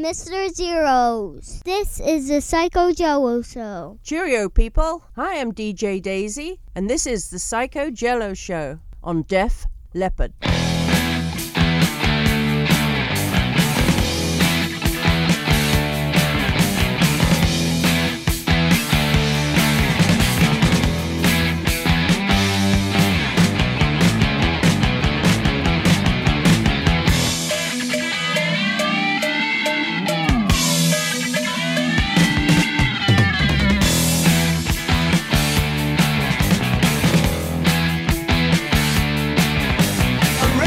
Mr. Zeros. This is the Psycho Jello Show. Cheerio, people. Hi, I'm DJ Daisy, and this is the Psycho Jello Show on Def Leppard. I'm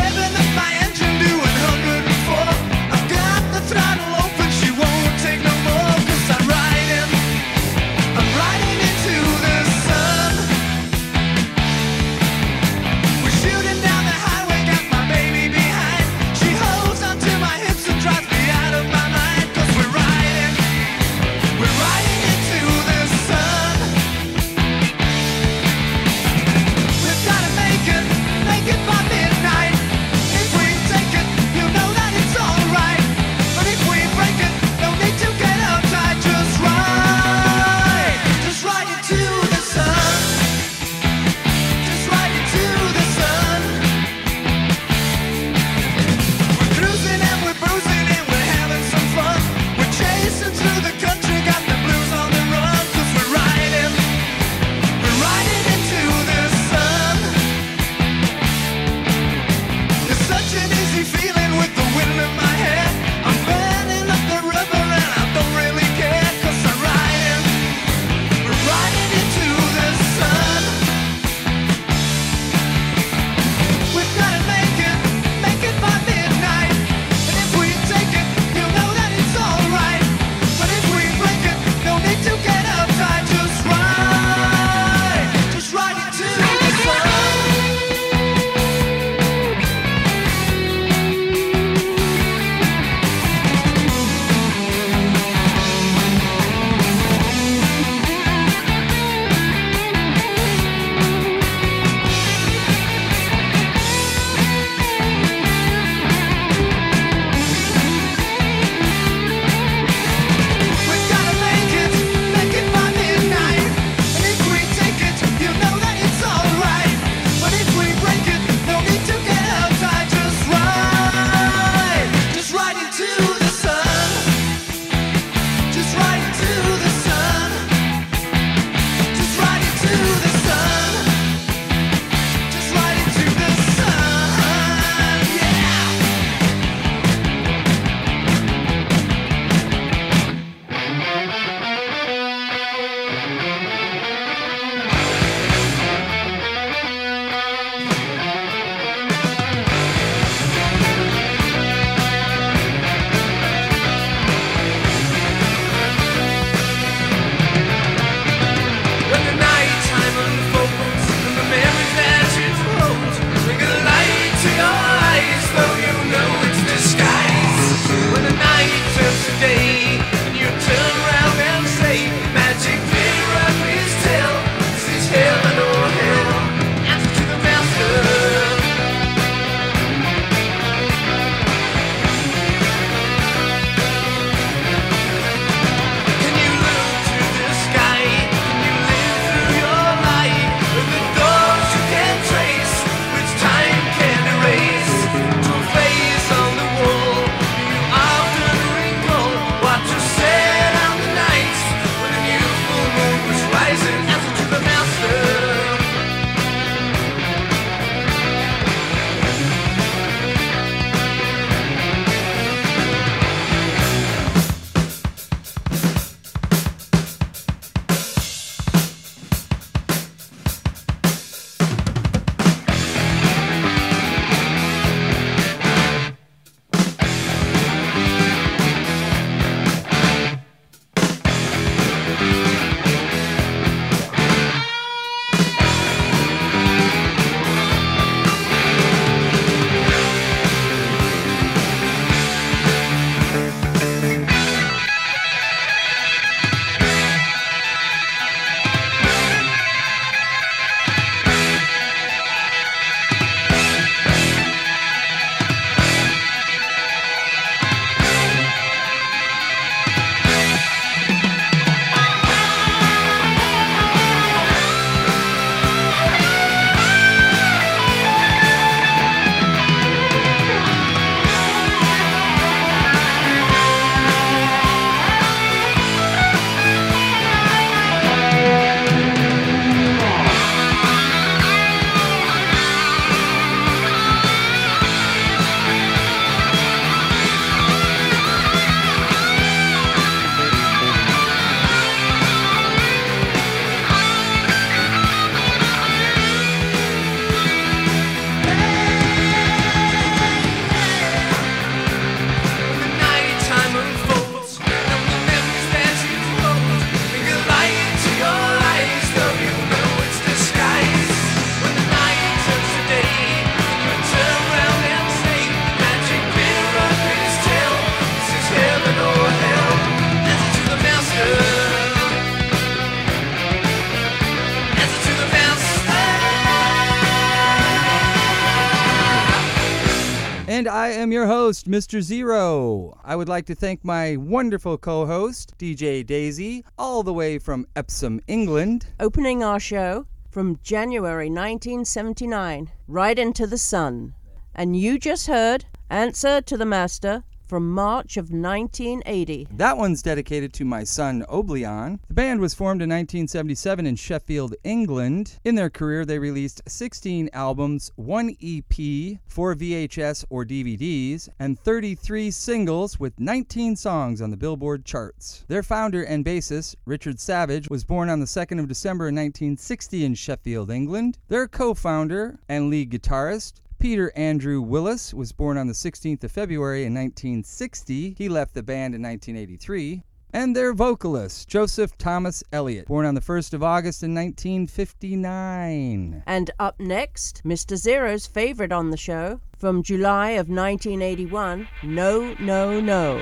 And I am your host, Mr. Zero. I would like to thank my wonderful co-host, DJ Daisy, all the way from Epsom, England. Opening our show from January 1979, Right Into the Sun. And you just heard Answer to the Master from March of 1980. That one's dedicated to my son, Oblion. The band was formed in 1977 in Sheffield, England. In their career, they released 16 albums, 1 EP, 4 VHS or DVDs, and 33 singles with 19 songs on the Billboard charts. Their founder and bassist, Richard Savage, was born on the 2nd of December 1960 in Sheffield, England. Their co-founder and lead guitarist, Peter Andrew Willis, was born on the 16th of February in 1960. He left the band in 1983. And their vocalist, Joseph Thomas Elliott, born on the 1st of August in 1959. And up next, Mr. Zero's favorite on the show, from July of 1981, No, No, No.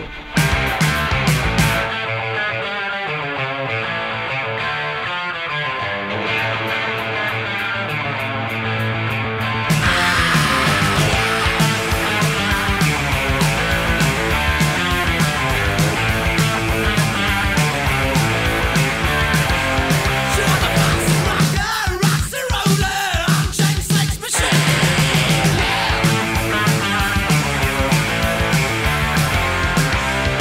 Machine.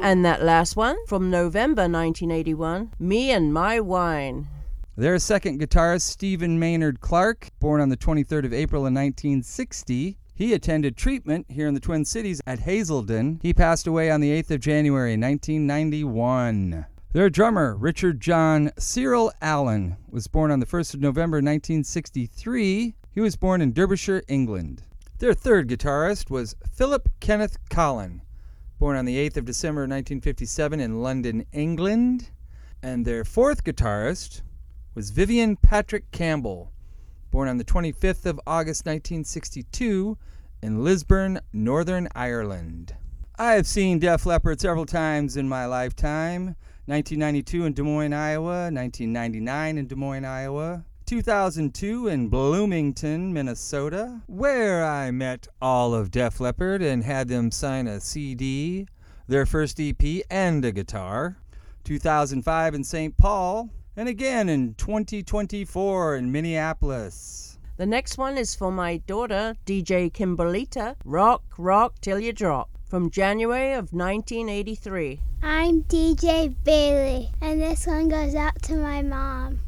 And that last one, from November 1981, Me and My Wine. Their second guitarist, Stephen Maynard Clark, born on the 23rd of April in 1960. He attended treatment here in the Twin Cities at Hazelden. He passed away on the 8th of January 1991. Their drummer, Richard John Cyril Allen, was born on the 1st of November 1963. He was born in Derbyshire, England. Their third guitarist was Philip Kenneth Collin, born on the 8th of December 1957 in London, England. And their fourth guitarist was Vivian Patrick Campbell, born on the 25th of August 1962 in Lisburn, Northern Ireland. I have seen Def Leppard several times in my lifetime. 1992 in Des Moines, Iowa, 1999 in Des Moines, Iowa, 2002 in Bloomington, Minnesota, where I met all of Def Leppard and had them sign a CD, their first EP, and a guitar. 2005 in St. Paul, and again in 2024 in Minneapolis. The next one is for my daughter, DJ Kimberlita, Rock, Rock Till You Drop, from January of 1983. I'm DJ Bailey, and this one goes out to my mom.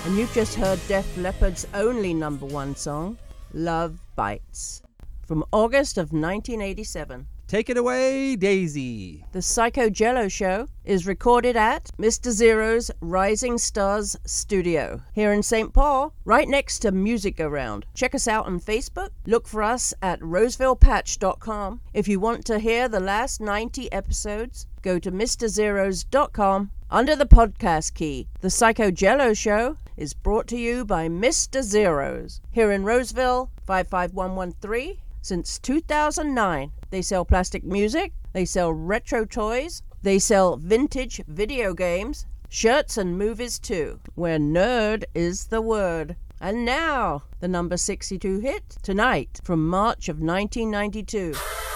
And you've just heard Def Leppard's only #1 song, Love Bites, from August of 1987. Take it away, Daisy. The Psycho Jello Show is recorded at Mr. Zero's Rising Stars Studio here in St. Paul, right next to Music Around. Check us out on Facebook. Look for us at rosevillepatch.com. If you want to hear the last 90 episodes, go to mrzeros.com. Under the podcast key, The Psycho Jello Show is brought to you by Mr. Zeros here in Roseville, 55113. Since 2009, they sell plastic music, they sell retro toys, they sell vintage video games, shirts and movies too, where nerd is the word. And now, the number 62 hit, Tonight, from March of 1992.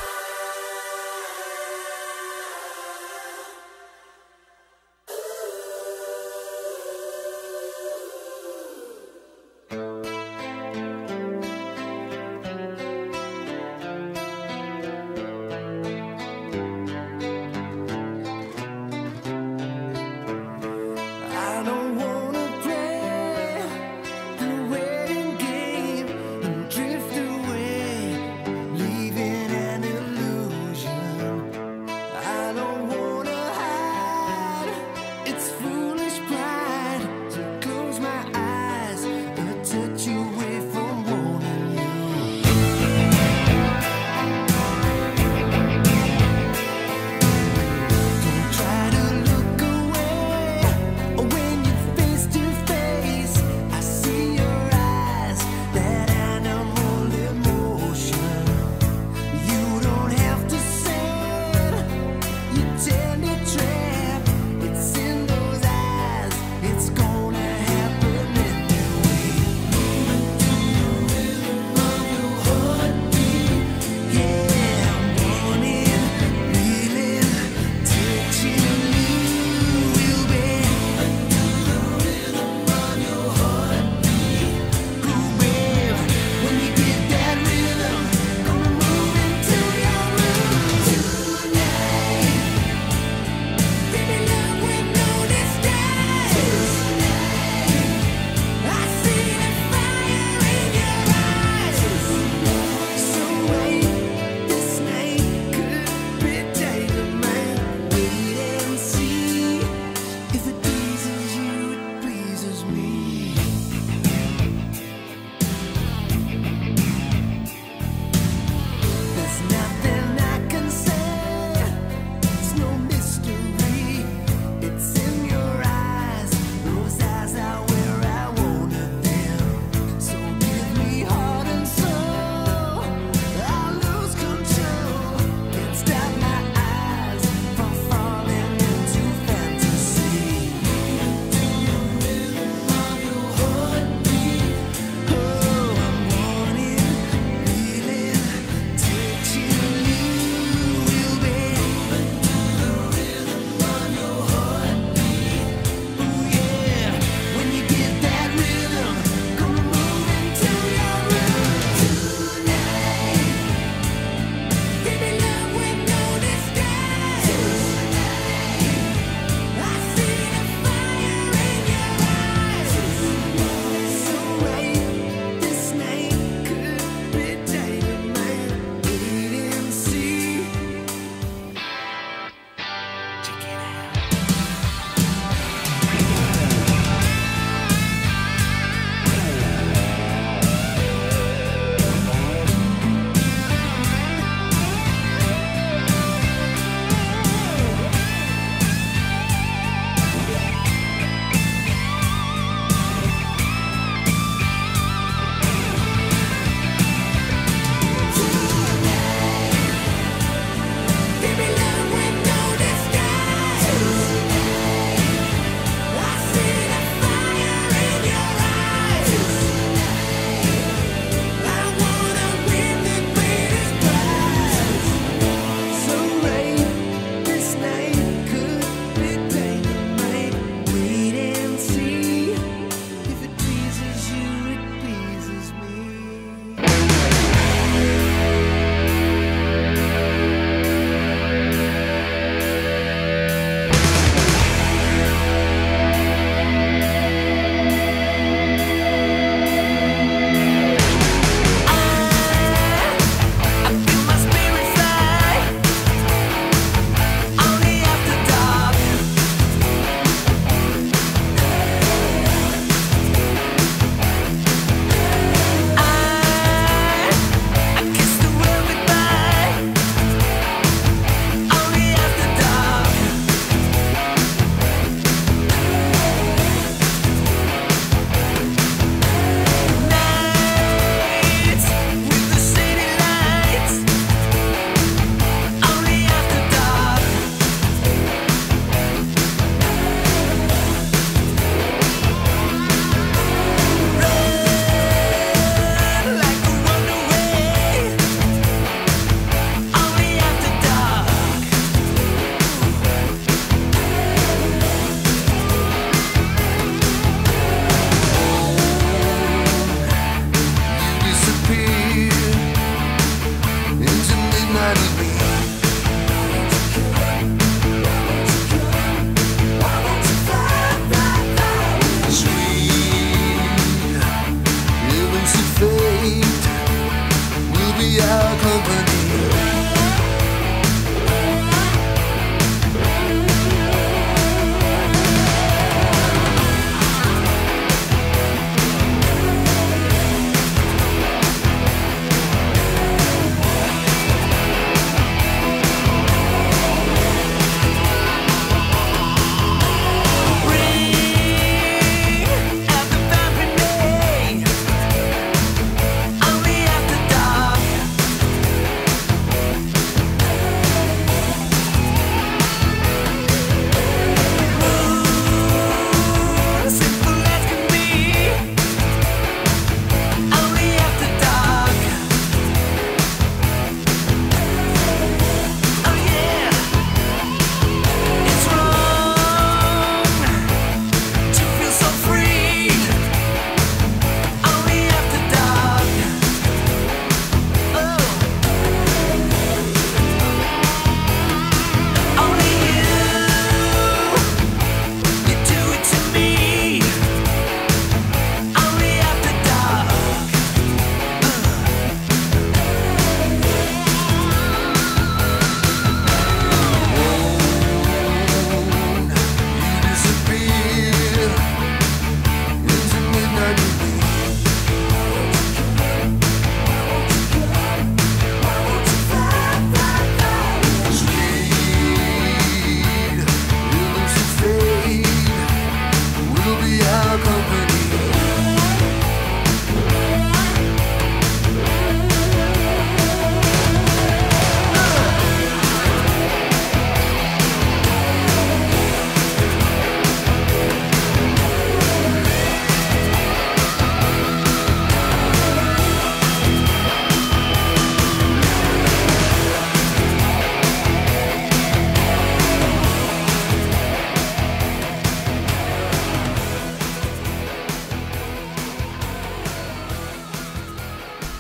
I don't wanna play the waiting game and drift away, leaving an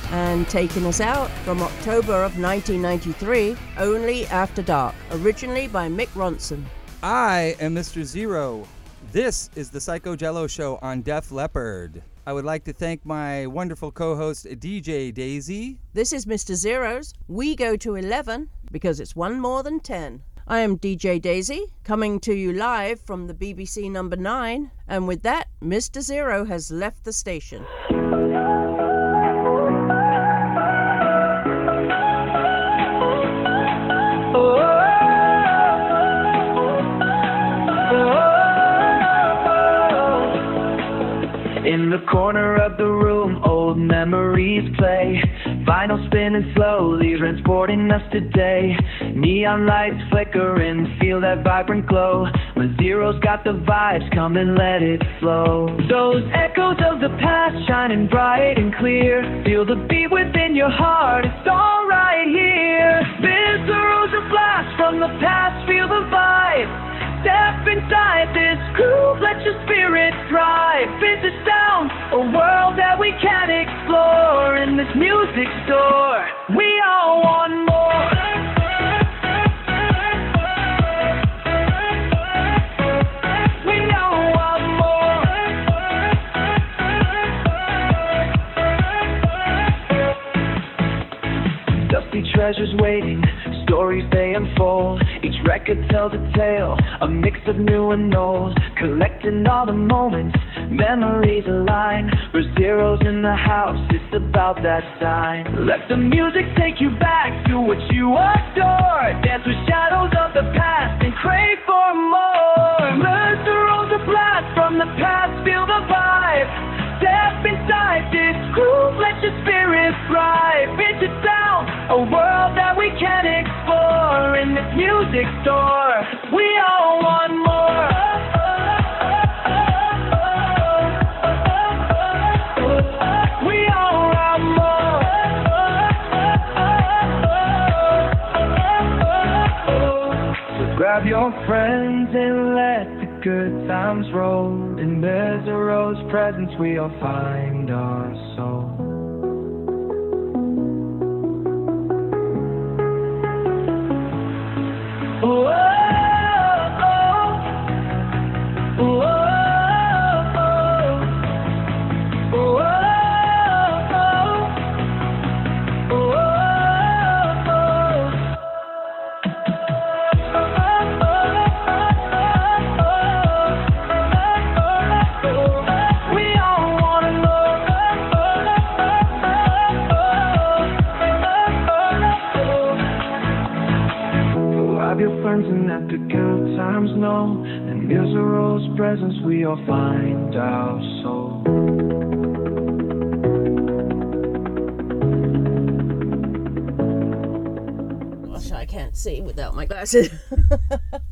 And taking us out from October of 1993, Only After Dark, originally by Mick Ronson. I am Mr. Zero. This is the Psycho Jello Show on Def Leppard. I would like to thank my wonderful co-host, DJ Daisy. This is Mr. Zeros. We go to 11 because it's one more than 10. I am DJ Daisy, coming to you live from the BBC number 9. And with that, Mr. Zero has left the station. In the corner of the room, old memories play. Vinyl spinning slowly, transporting us today. Neon lights flickering, feel that vibrant glow. When Zero's got the vibes, come and let it flow. Those echoes of the past shining bright and clear. Feel the beat within your heart, it's all right here. There's the rose of blast from the past, feel the vibe. Step inside this groove, let your spirit thrive. Visit sound, a world that we can explore. In this music store, we all want more. We all want more. Dusty treasures waiting, stories they unfold. Each record tells a tale, a mix of new and old. Collecting all the moments, memories align. For Zeros in the house, it's about that time. Let the music take you back to what you adore. Dance with shadows of the past and crave for more. Let the rose of blast from the past, feel the vibe. Step inside this groove, let your spirit thrive. Into sound, a world that we can explore. In this music store, we all want more. We all want more. So grab your friends and let the good times roll. In Mesero's presence we'll find our soul. Oh, oh, oh, oh, oh, your friends and let the good times know. In Mesero's presence we all find our soul. Gosh, I can't see without my glasses.